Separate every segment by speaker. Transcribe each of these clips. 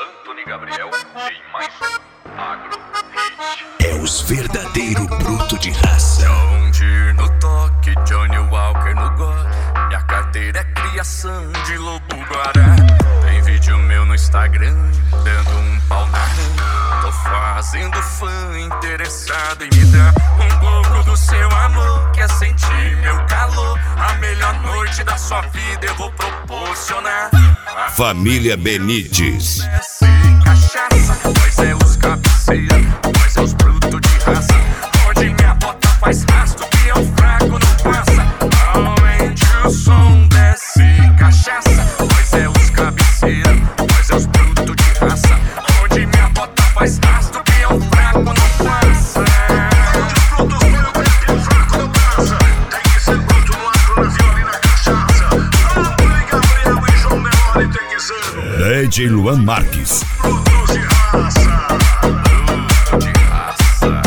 Speaker 1: Anthony Gabriel em mais um Agro Hit.
Speaker 2: É os verdadeiro bruto de raça.
Speaker 3: John Deere no toque, Johnny Walker no gole. Minha carteira é criação de lobo guará. Tem vídeo meu no Instagram, dando um pau na rã. Tô fazendo fã interessado em me dar um pouco do seu amor. Quer sentir meu calor? A melhor noite da sua vida eu vou proporcionar.
Speaker 2: Família Benites.
Speaker 3: Desce cachaça, nós é os cabeceira, nós é os brutos de raça. Onde minha bota faz rastro, que é o fraco não passa. Aumente o som, desce cachaça, nós é os cabeceira, nós é os brutos de raça. Onde minha bota faz rastro, que é o fraco não passa. Onde os brutos põem o pé e o fraco não passa. Tem que ser bruto no agro, na viola e na cachaça. Antônio Gabriel e João Delore tem que ser
Speaker 2: DJ Luan Marques.
Speaker 3: brutos de raça. Bruto de raça.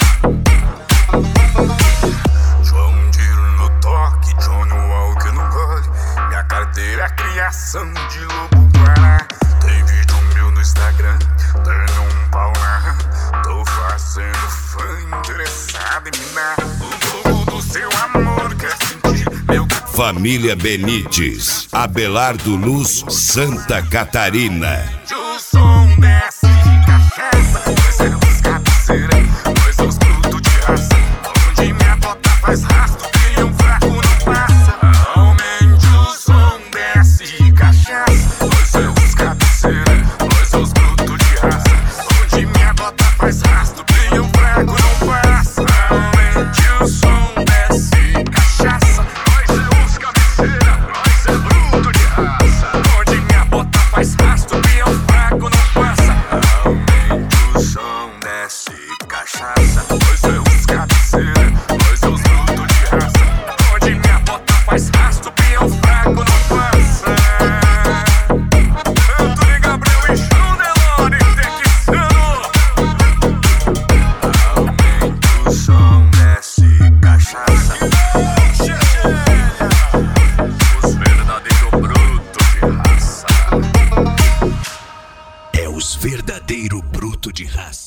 Speaker 3: João Deere no toque, Johnny Walker no gole. Minha carteira é criação de lobo guará. Tem vídeo meu no Instagram, dando um pau na rã. Tô fazendo fã interessado em me dar um pouco do seu amor. Quer sentir meu
Speaker 2: Família Benites. Abelardo Luz, Santa Catarina.
Speaker 3: o som desce cachaça. Nós é os cabeceira, nós é os brutos de raça. Onde minha bota faz rastro, que um fraco não passa. Aumente o som, desce cachaça. Nós é os cabeceira, nós é os brutos de raça. Onde minha bota faz rastro, que um fraco não passa. Aumente o som, desce cachaça. Nós é os cabeceira, nós é bruto de raça. Onde minha bota faz rastro, que um fraco não passa. Aumente o som, desce cachaça. Nós é os cabeceira, nós é os brutos de raça. Onde minha bota faz rastro, que um fraco não passa. Anthony Gabriel e João Delore texano. Aumente o som, desce cachaça. Os verdadeiros brutos de raça.
Speaker 2: É os verdadeiro bruto de raça.